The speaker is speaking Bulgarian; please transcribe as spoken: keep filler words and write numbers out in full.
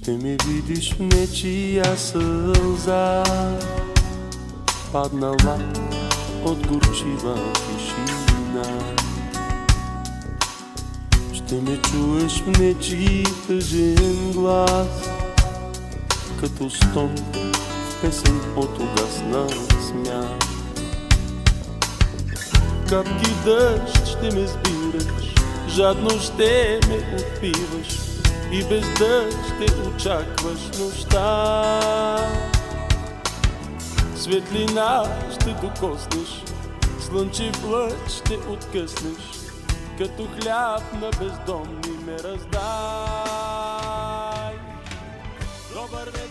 Ще ме видиш в нечия сълза, паднала от горчива тишина. Ще ме чуеш в нечий тъжен глас, като стон в песен от угасна смях. Капки дъжд ще ме сбираш, жадно ще ме отпиваш и без дъжд ще очакваш нощта. Светлина ще докоснеш, слънчев лъч ще откъснеш, като хляб на бездомни ме раздай. Добър ден!